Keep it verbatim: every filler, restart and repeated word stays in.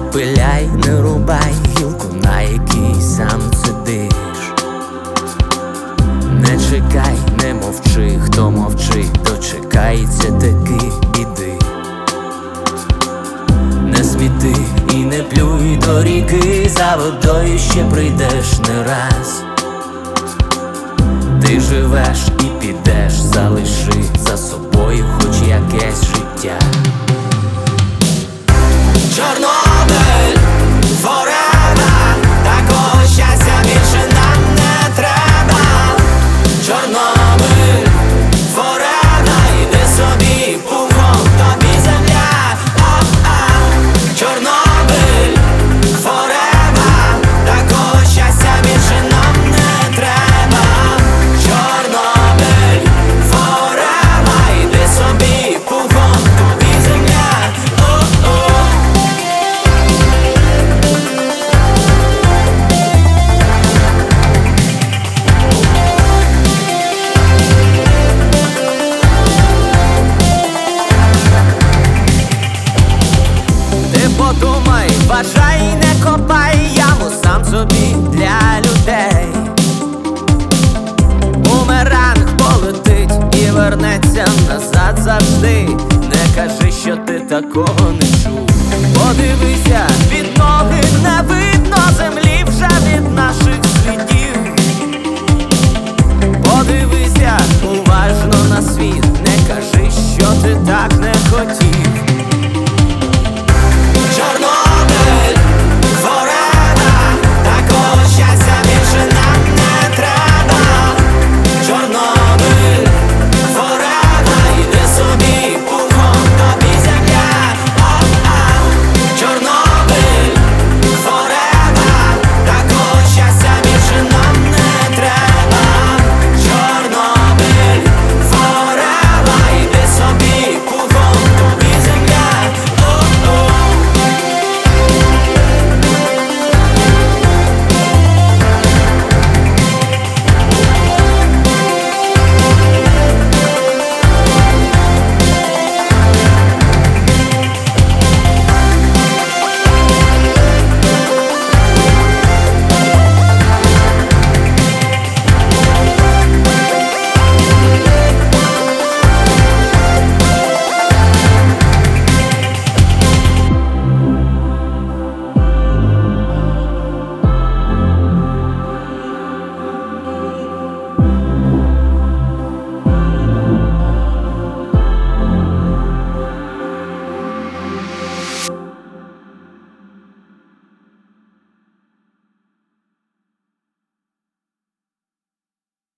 пиляй, не рубай гілку, на якій сам сидиш. Не чекай, не мовчи, хто мовчить, дочекається таки біди. Не сміти і не плюй до ріки, за водою ще прийдеш не раз. Ти живеш і підеш, залиши за собою хоч якесь життя. Чорнобиль, forever, такого щастя більше нам не треба. Чорнобиль, forever, іди собі пухом, тобі земля. О-а. Чорнобиль, forever, такого щастя більше нам не треба. Чорнобиль, forever, іди собі пухом, тобі земля. О-о. Подумай, вважай, не копай яму сам собі для людей. Бумеранг полетить і вернеться назад завжди. Не кажи, що ти такого не чув. Подивися, під ноги не видно землі вже від наших слідів. Подивися уважно на світ, не кажи, що ти так не хотів.